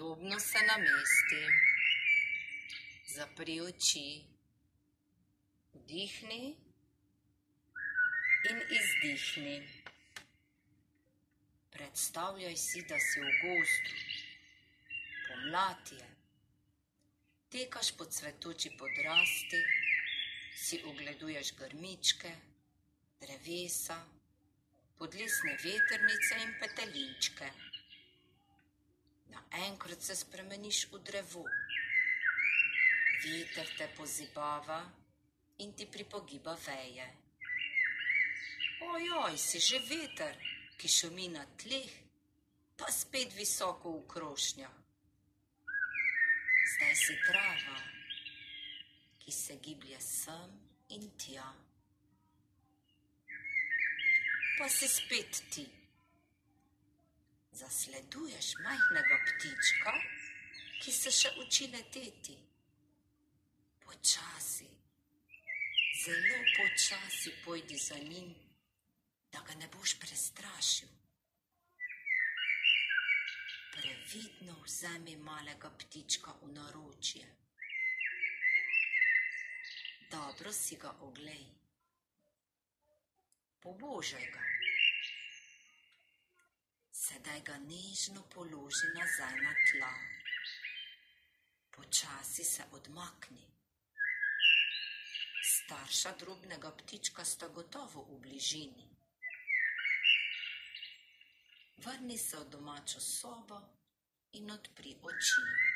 Udobno se namesti. Zapri oči. Vdihni in izdihni. Predstavljaj si, da si v gozdu. Pomlad je. Tekaš po cvetoči podrasti, si ogleduješ grmičke, drevesa, podlesne vetrnice in petelinčke. Naenkrat se spremeniš v drevo. Veter te pozibava in ti pripogiba veje. Ojoj, si že veter, ki šumi na tleh, pa spet visoko v krošnjah. Zdaj si trava, ki se giblje sem in tja. Pa si spet ti. Zasleduješ majhnega ptička, ki se še uči leteti. Počasi, zelo počasi pojdi za njim, da ga ne boš prestrašil. Previdno vzemi malega ptička v naročje. Dobro si ga oglej. Pobožaj ga. Sedaj ga nežno položi nazaj na tla. Počasi se odmakni. Starša drobnega ptička sta gotovo v bližini. Vrni se v domačo sobo in odpri oči.